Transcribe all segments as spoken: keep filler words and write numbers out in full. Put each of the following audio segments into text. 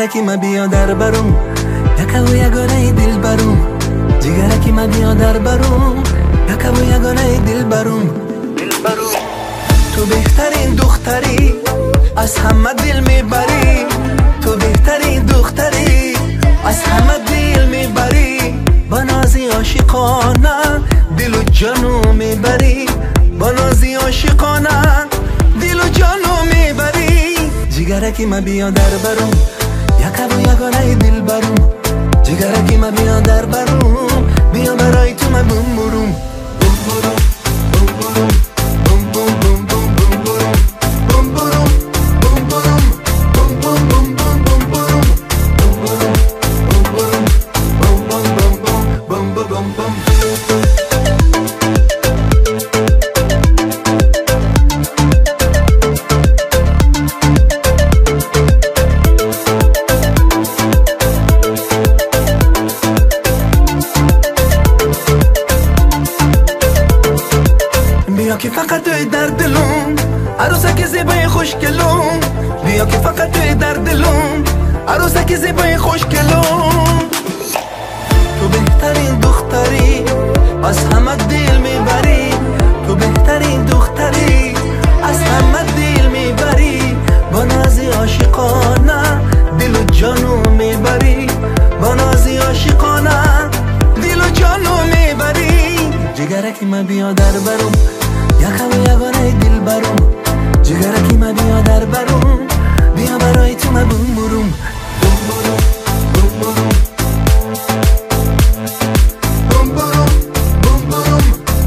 جگرکی ما بیا در برم، یکا و یگانه دل برم. جگرکی ما بیا در برم، یکا و یگانه دل برم. تو بهترین دختری، از همه دل میبری. تو بهترین دختری، از همه دل میبری. با نازی عاشقانه دل و جانو میبری. با نازی عاشقانه دل و جانو میبری. جگرکی ما بیا در برم، یکا و یگانه دل برم. جگرکی ما بیا در برم، بیا برای تو ما بوم برم. بوم برم بوم برم بوم بوم بوم بوم بوم برم. بوم برم بوم برم بوم بوم بوم بوم بوم برم. بوم برم بوم برم بوم بوم بوم بوم بوم بوم. بیا که فقط توی در دلم، عروسک زیبای خوشگلم. بیا که فقط توی در دلم، عروسک زیبای خوشگلم. تو بهترین دختری، از همه دل میبری. تو بهترین دختری، از همه دل میبری. با نازی عاشقانه دل و جانو میبری. با نازی عاشقانه دل و جانو میبری. جگرکی ما بیا در برم، یکا و یگانه دل برم. جگرکی ما بیا در برم، بیا برای تو ما بوم برم. بوم برم بوم برم بوم برم بوم برم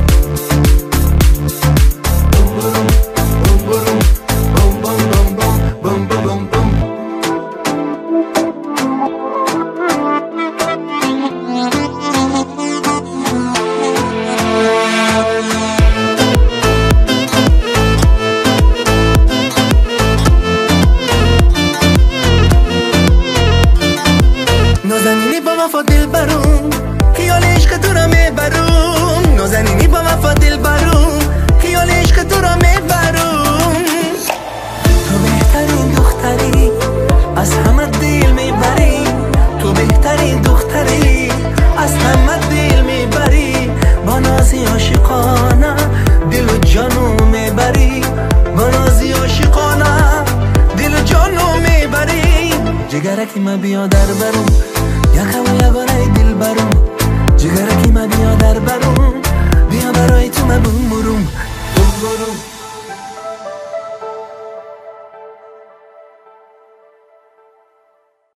بوم برم بوم برم بوم بوم بوم بوم بوم بوم. نازنینی با وفا دل برم، خیال عشق تو را میبرم. نازنینی با وفا دل برم، خیال عشق تو را میبرم. تو بهترین دختری، از همه دل میبری. تو بهترین دختری، از همه دل میبری. با نازی عاشقانه دل و جانو میبری. با نازی عاشقانه دل و جانو میبری. جگرکی ما بیا در برم، یکا و یگانه